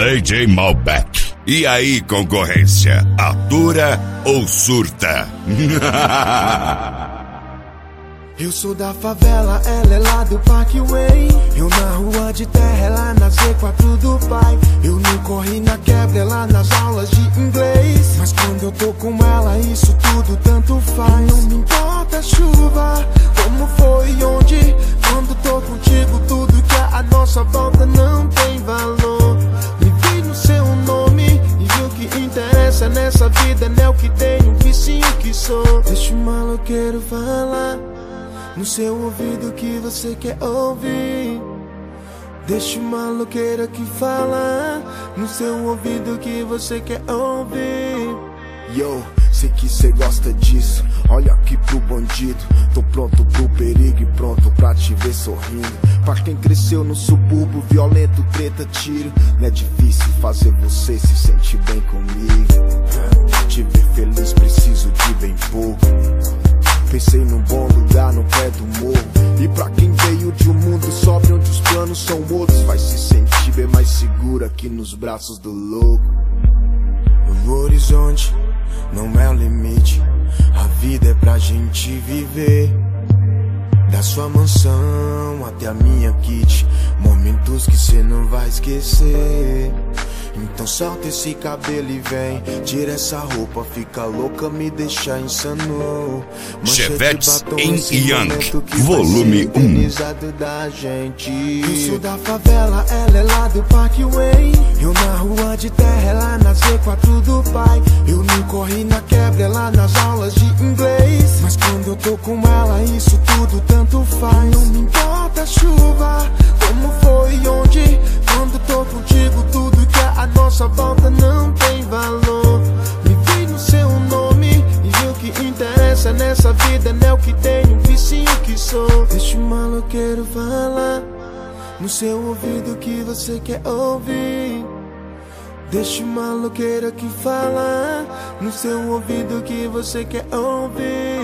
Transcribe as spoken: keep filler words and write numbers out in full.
D J Malbec. E aí, concorrência, atura ou surta? Eu sou da favela, ela é lá do Parkway. Eu na rua de terra, ela na Z quatro do pai. Eu não corri na quebra, ela nas aulas de inglês. Mas quando eu tô com ela, isso tudo tanto faz. Não me importa a chuva, como foi e onde. Quando tô contigo, tudo que é a nossa volta não tem valor. Me vi no seu nome e o que interessa nessa vida não é o que tenho, o vicinho que sou. Deixa o maloqueiro falar no seu ouvido que você quer ouvir. Deixa o maloqueiro que fala no seu ouvido que você quer ouvir. Yo, sei que cê gosta disso. Olha aqui pro bandido. Tô pronto pro perigo e pronto pra te ver sorrindo. Pra quem cresceu no subúrbio, violento, treta, tiro. Não é difícil fazer você se sentir bem comigo. Te ver feliz preciso de bem pouco. Pensei num bom lugar no pé do morro. E pra quem veio de um mundo sóbrio onde os planos são outros, vai se sentir bem mais seguro aqui nos braços do louco. O horizonte não é o limite, a vida é pra gente viver. Da sua mansão até a minha kit, momentos que cê não vai esquecer. Então solta esse cabelo e vem, tira essa roupa, fica louca, me deixa insano. Chevetes em Young, volume um. Da gente. Eu sou da favela, ela é lá do Parkway. Eu na rua de terra, ela na Z quatro do pai. Eu não corri na quebra, ela nas aulas de inglês. Mas quando eu tô com ela, isso tudo tanto faz. Não me importa a chuva, como foi e onde. Quando tô contigo, tudo que é a nossa volta não tem valor. Me vi no seu nome e o que interessa nessa vida não é o que tenho, o vicinho que sou. Deixa o maloqueiro falar no seu ouvido que você quer ouvir. Deixa o maloqueiro que fala no seu ouvido que você quer ouvir.